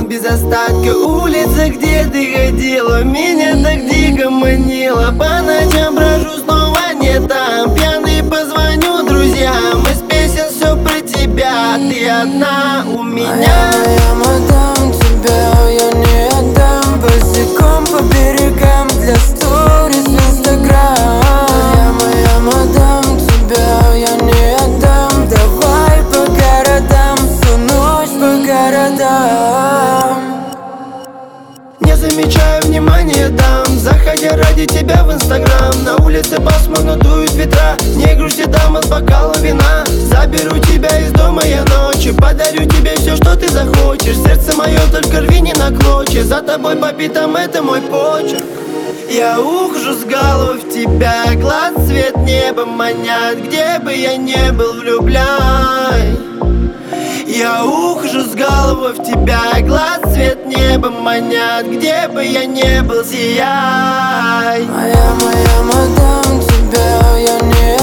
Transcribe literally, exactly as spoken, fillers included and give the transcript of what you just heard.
миллион без остатка. Улица, где ты ходила, меня так дико манила. По ночам брожу, снова не там. Пьяный позвоню друзьям, из песен все про тебя. Ты одна у меня. Моя мадам, тебя я не отдам. Босиком по берегам для сторис в инстаграм. Моя, моя мадам, тебя я не отдам. Давай по городам, всю ночь по городам. Не замечаю внимания там, заходя ради тебя в инстаграм. На улице пасмурно дуют ветра, не грусти, дам от бокала вина. Заберу тебя из дома я ночью, подарю тебе все, что ты захочешь. Сердце мое только рви не на клочья, за тобой по пятам это мой почерк. Я ухожу с головы в тебя, глаз цвет неба манят. Где бы я не был, влюбляй. Я ухожу с головой в тебя, глаз цвет неба манят. Где бы я не был, сияй. Моя, моя мадам, тебя я не